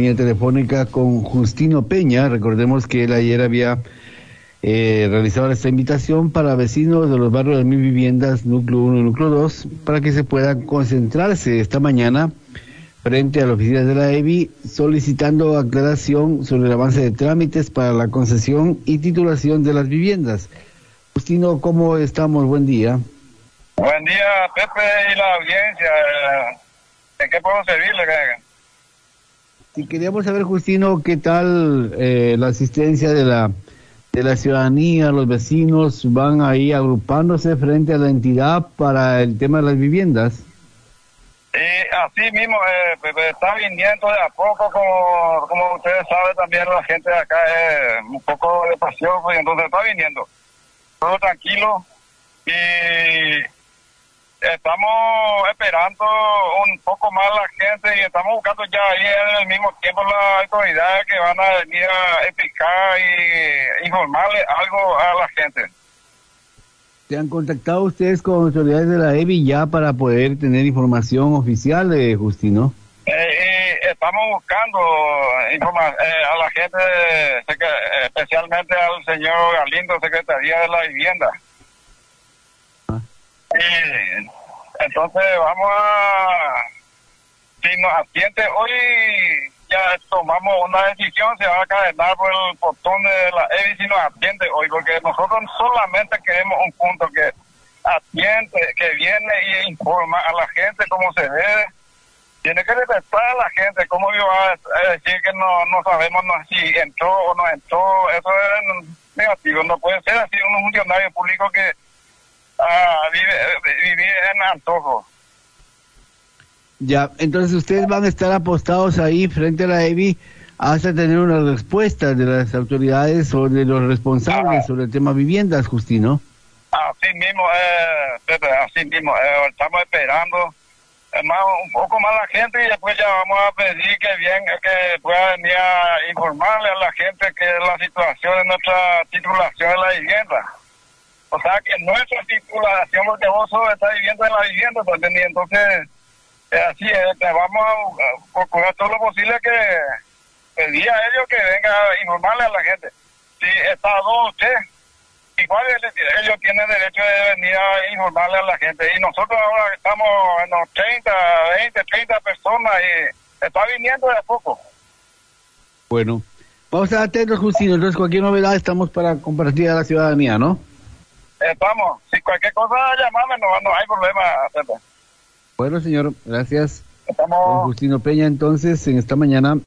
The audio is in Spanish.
línea telefónica con Justino Peña. Recordemos que él ayer había realizado esta invitación para vecinos de los barrios de 1000 viviendas, núcleo 1 y núcleo 2, para que se puedan concentrarse esta mañana frente a la oficina de la EBI, solicitando aclaración sobre el avance de trámites para la concesión y titulación de las viviendas. Justino, ¿cómo estamos? Buen día. Buen día, Pepe y la audiencia. ¿En qué puedo servirle? Sí, queríamos saber, Justino, qué tal la asistencia de la ciudadanía, los vecinos van ahí agrupándose frente a la entidad para el tema de las viviendas. Así mismo, Pepe, está viniendo de a poco, como ustedes saben también la gente de acá es un poco de pasión, y entonces está viniendo. Todo tranquilo y estamos esperando un poco más la gente y estamos buscando ya ahí en el mismo tiempo las autoridades que van a venir a explicar y informarle algo a la gente. ¿Se han contactado ustedes con autoridades de la EBI ya para poder tener información oficial, Justino? Estamos buscando a la gente, especialmente al señor Galindo, Secretaría de la Vivienda. Y entonces vamos si nos atiende hoy, ya tomamos una decisión, se va a cadenar por el portón de la EBI si nos atiende hoy, porque nosotros solamente queremos un punto que atiende, que viene y informa a la gente cómo se debe. Tiene que respetar a la gente, cómo yo va a decir que no sabemos si entró o no entró, eso es negativo, no puede ser así un funcionario público que vivir en antojo. Ya, entonces ustedes van a estar apostados ahí frente a la EBI hasta tener una respuesta de las autoridades o de los responsables sobre el tema viviendas, Justino. Así mismo, Pepe, así mismo, estamos esperando un poco más la gente y después ya vamos a pedir que pueda venir a informarle a la gente que la situación de nuestra titulación de la vivienda. O sea que nuestra titulación, porque vos solo estás viviendo en la vivienda también, y entonces así es, vamos a procurar todo lo posible que pedir a ellos que venga a informarle a la gente. Si está usted, igual ellos tienen derecho de venir a informarle a la gente. Y nosotros ahora estamos en los 30 personas y está viniendo de a poco. Bueno, vamos a atentos, Justino. Entonces, cualquier novedad estamos para compartir a la ciudadanía, ¿no? Estamos. Si cualquier cosa, llamarme, no hay problema. Pepe. Bueno, señor, gracias. Estamos. Con Justino Peña, entonces, en esta mañana.